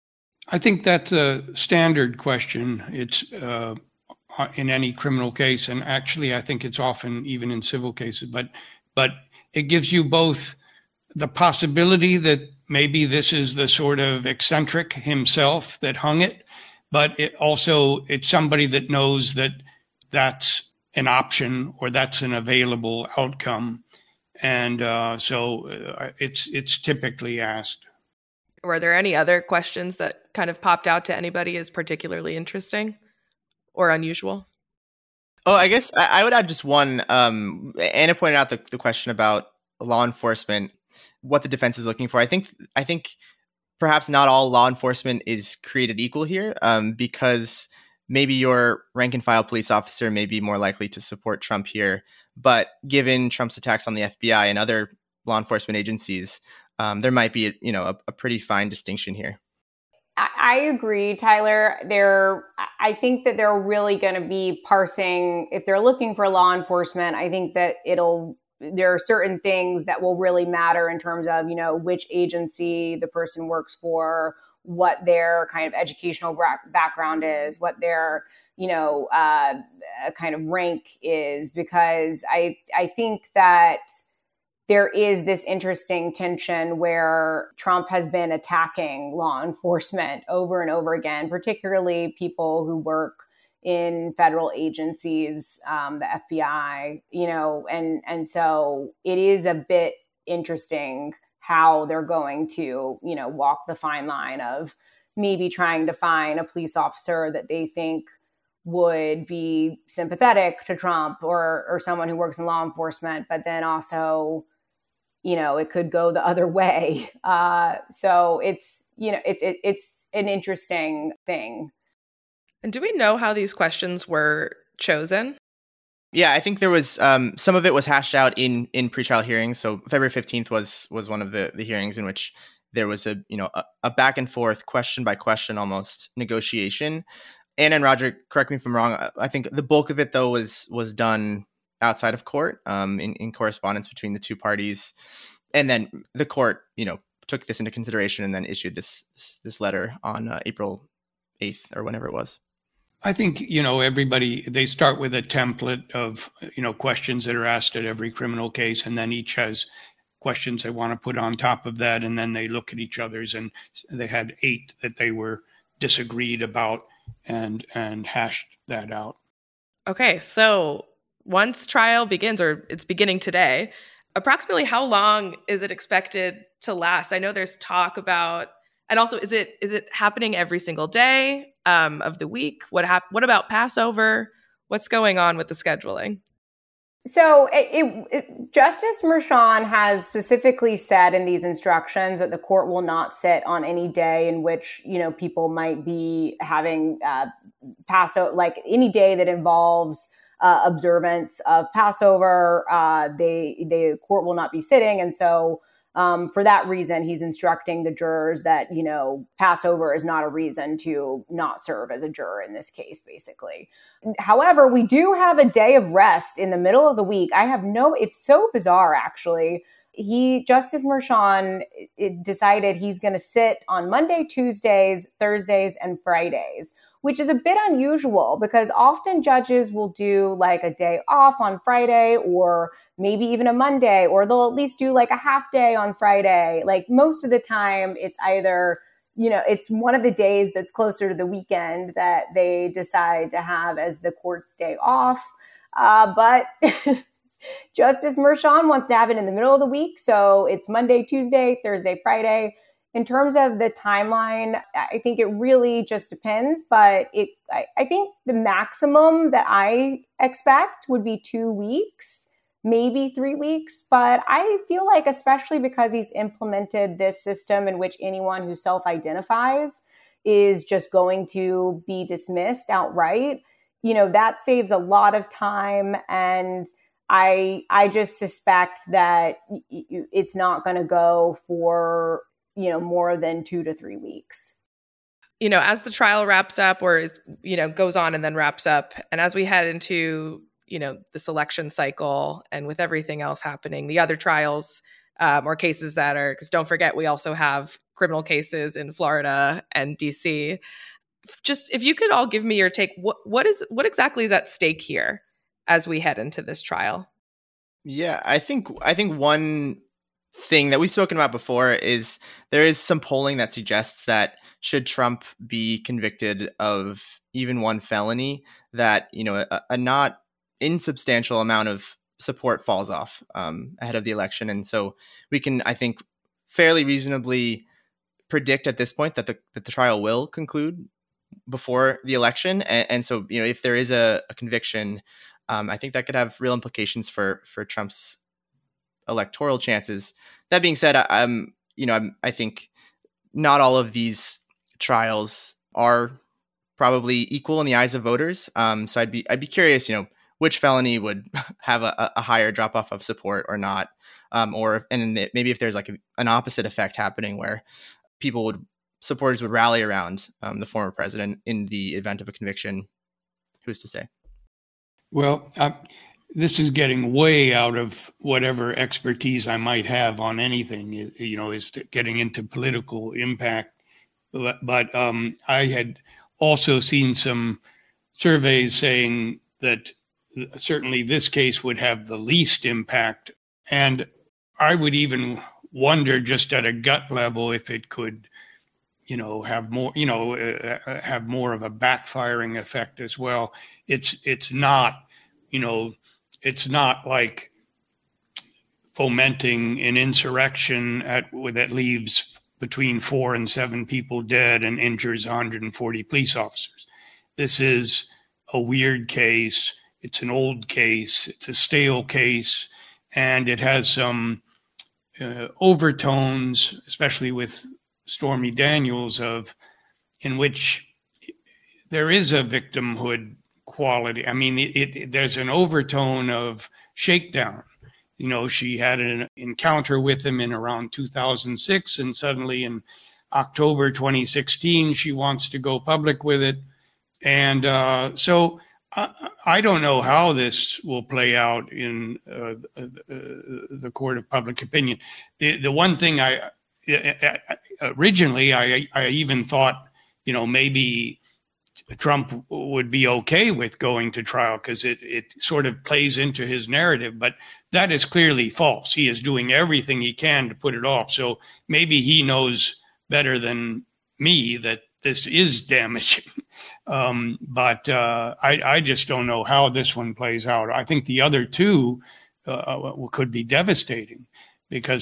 I think that's a standard question. It's in any criminal case, and actually I think it's often even in civil cases, but it gives you both the possibility that maybe this is the sort of eccentric himself that hung it, but it's somebody that knows that that's an option or that's an available outcome. And so it's typically asked. Were there any other questions that kind of popped out to anybody as particularly interesting or unusual? Oh, I guess I would add just one. Anna pointed out the question about law enforcement, what the defense is looking for. I think perhaps not all law enforcement is created equal here, because maybe your rank and file police officer may be more likely to support Trump here. But given Trump's attacks on the FBI and other law enforcement agencies, there might be a pretty fine distinction here. I agree, Tyler. I think that they're really going to be parsing, if they're looking for law enforcement, I think that there are certain things that will really matter in terms of, which agency the person works for, what their kind of educational background is, what their, kind of rank is, because I think that there is this interesting tension where Trump has been attacking law enforcement over and over again, particularly people who work in federal agencies, the FBI, and so it is a bit interesting how they're going to, walk the fine line of maybe trying to find a police officer that they think would be sympathetic to Trump or someone who works in law enforcement, but then also, it could go the other way. So it's an interesting thing. And do we know how these questions were chosen? Yeah, I think there was some of it was hashed out in pretrial hearings. So February 15th was one of the hearings in which there was a back and forth, question by question, almost negotiation. Anna and Roger, correct me if I'm wrong, I think the bulk of it though was done outside of court, in correspondence between the two parties. And then the court, took this into consideration and then issued this letter on April 8th or whenever it was. I think, everybody, they start with a template of, questions that are asked at every criminal case, and then each has questions they want to put on top of that, and then they look at each other's, and they had 8 that they were disagreed about and hashed that out. Okay, so once trial begins, or it's beginning today, approximately how long is it expected to last? I know there's talk about, and also is it happening every single day of the week? What about Passover? What's going on with the scheduling? So Justice Merchan has specifically said in these instructions that the court will not sit on any day in which, people might be having Passover, like any day that involves observance of Passover. The court will not be sitting. And so for that reason, he's instructing the jurors that, Passover is not a reason to not serve as a juror in this case, basically. However, we do have a day of rest in the middle of the week. It's so bizarre, actually. Justice Merchan decided he's going to sit on Monday, Tuesdays, Thursdays, and Fridays, which is a bit unusual because often judges will do like a day off on Friday or maybe even a Monday, or they'll at least do like a half day on Friday. Like most of the time it's either, it's one of the days that's closer to the weekend that they decide to have as the court's day off. But Justice Merchan wants to have it in the middle of the week. So it's Monday, Tuesday, Thursday, Friday. In terms of the timeline, I think it really just depends, but I think the maximum that I expect would be 2 weeks, maybe 3 weeks. But I feel like, especially because he's implemented this system in which anyone who self-identifies is just going to be dismissed outright, that saves a lot of time. And I just suspect that it's not going to go for more than 2 to 3 weeks. As the trial wraps up or goes on and then wraps up, and as we head into, this election cycle and with everything else happening, the other trials or cases because don't forget, we also have criminal cases in Florida and DC. Just if you could all give me your take, what exactly is at stake here as we head into this trial? Yeah, I think one thing that we've spoken about before is there is some polling that suggests that should Trump be convicted of even one felony, that a not insubstantial amount of support falls off ahead of the election. And so we can, I think, fairly reasonably predict at this point that the trial will conclude before the election. And so if there is a conviction, I think that could have real implications for Trump's electoral chances. That being said, I think not all of these trials are probably equal in the eyes of voters. So I'd be curious, which felony would have a higher drop off of support or not, and maybe if there's like an opposite effect happening where supporters would rally around the former president in the event of a conviction. Who's to say? Well, this is getting way out of whatever expertise I might have on anything, is getting into political impact. But I had also seen some surveys saying that certainly this case would have the least impact. And I would even wonder, just at a gut level, if it could, have more, have more of a backfiring effect as well. It's not, it's not like fomenting an insurrection that leaves between 4 and 7 people dead and injures 140 police officers. This is a weird case. It's an old case. It's a stale case, and it has some overtones, especially with Stormy Daniels, in which there is a victimhood quality. I mean, there's an overtone of shakedown. She had an encounter with him in around 2006, and suddenly in October 2016, she wants to go public with it. And so I don't know how this will play out in the court of public opinion. The one thing originally I even thought, maybe Trump would be okay with going to trial because it sort of plays into his narrative. But that is clearly false. He is doing everything he can to put it off. So maybe he knows better than me that this is damaging. But I just don't know how this one plays out. I think the other two could be devastating because,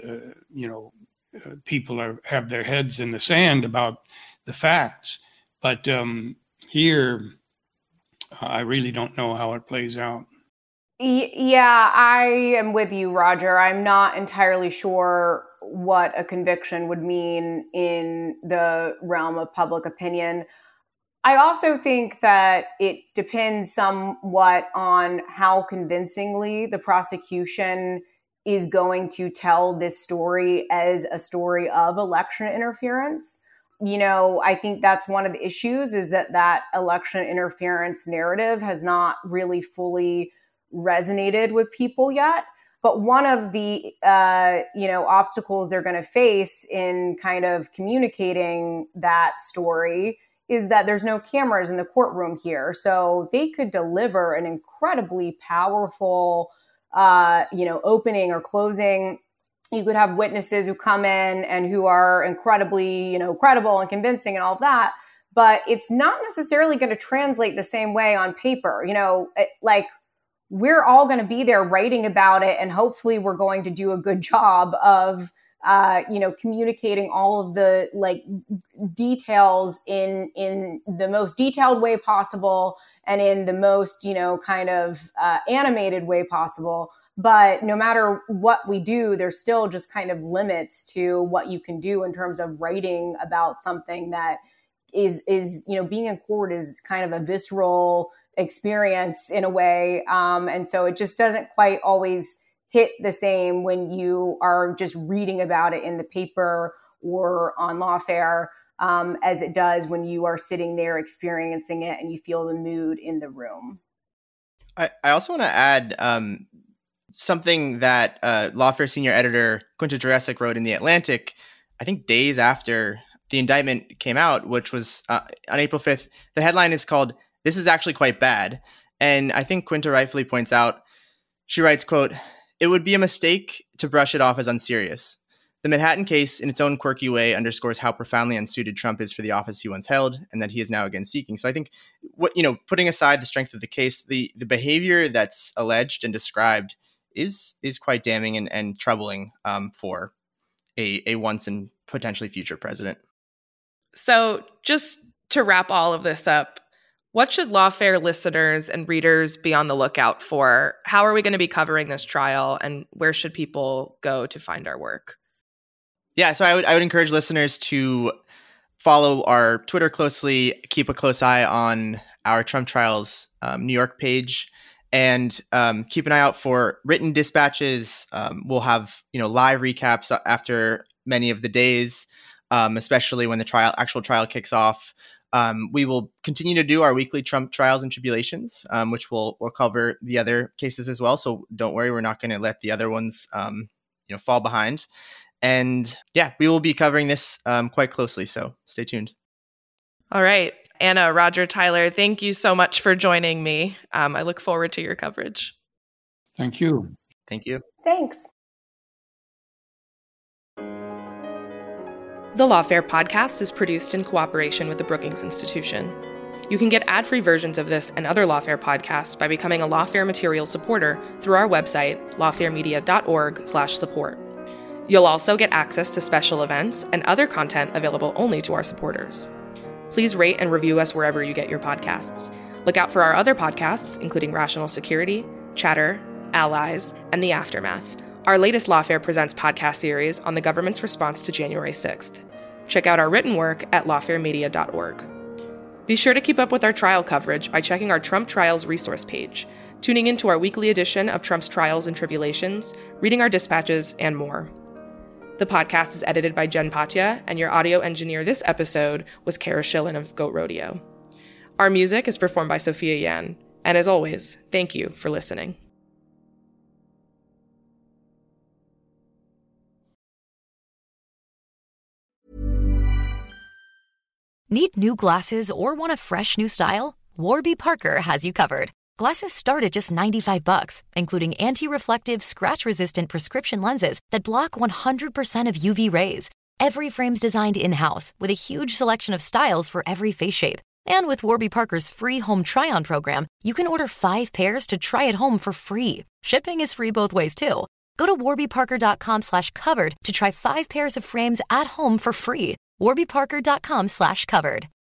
people have their heads in the sand about the facts. But here, I really don't know how it plays out. Yeah, I am with you, Roger. I'm not entirely sure what a conviction would mean in the realm of public opinion. I also think that it depends somewhat on how convincingly the prosecution is going to tell this story as a story of election interference. I think that's one of the issues, is that election interference narrative has not really fully resonated with people yet. But one of the, obstacles they're going to face in kind of communicating that story is that there's no cameras in the courtroom here. So they could deliver an incredibly powerful, opening or closing. You could have witnesses who come in and who are incredibly, credible and convincing and all of that, but it's not necessarily going to translate the same way on paper. We're all going to be there writing about it, and hopefully we're going to do a good job of, communicating all of the details in the most detailed way possible and in the most, animated way possible. But no matter what we do, there's still just kind of limits to what you can do in terms of writing about something that is being in court is kind of a visceral experience in a way. And so it just doesn't quite always hit the same when you are just reading about it in the paper or on Lawfare as it does when you are sitting there experiencing it and you feel the mood in the room. I also want to add something that Lawfare senior editor Quinta Jurecic wrote in The Atlantic, I think days after the indictment came out, which was on April 5th. The headline is called, "This is actually quite bad." And I think Quinta rightfully points out, she writes, quote, "It would be a mistake to brush it off as unserious. The Manhattan case, in its own quirky way, underscores how profoundly unsuited Trump is for the office he once held and that he is now again seeking." So I think, putting aside the strength of the case, the behavior that's alleged and described is quite damning and troubling for a once and potentially future president. So just to wrap all of this up, what should Lawfare listeners and readers be on the lookout for? How are we going to be covering this trial, and where should people go to find our work? Yeah, so I would encourage listeners to follow our Twitter closely, keep a close eye on our Trump Trials New York page, and keep an eye out for written dispatches. We'll have live recaps after many of the days, especially when the actual trial kicks off. We will continue to do our weekly Trump Trials and Tribulations, which we'll cover the other cases as well. So don't worry, we're not going to let the other ones fall behind. And yeah, we will be covering this quite closely. So stay tuned. All right. Anna, Roger, Tyler, thank you so much for joining me. I look forward to your coverage. Thank you. Thank you. Thanks. The Lawfare podcast is produced in cooperation with the Brookings Institution. You can get ad-free versions of this and other Lawfare podcasts by becoming a Lawfare Material supporter through our website, lawfaremedia.org/support. You'll also get access to special events and other content available only to our supporters. Please rate and review us wherever you get your podcasts. Look out for our other podcasts, including Rational Security, Chatter, Allies, and The Aftermath, our latest Lawfare Presents podcast series on the government's response to January 6th. Check out our written work at lawfaremedia.org. Be sure to keep up with our trial coverage by checking our Trump Trials resource page, tuning into our weekly edition of Trump's Trials and Tribulations, reading our dispatches, and more. The podcast is edited by Jen Patja, and your audio engineer this episode was Kara Schillen of Goat Rodeo. Our music is performed by Sophia Yan, and as always, thank you for listening. Need new glasses or want a fresh new style? Warby Parker has you covered. Glasses start at just $95, including anti-reflective, scratch-resistant prescription lenses that block 100% of UV rays. Every frame's designed in-house with a huge selection of styles for every face shape. And with Warby Parker's free home try-on program, you can order 5 pairs to try at home for free. Shipping is free both ways, too. Go to warbyparker.com/covered to try 5 pairs of frames at home for free. warbyparker.com/covered.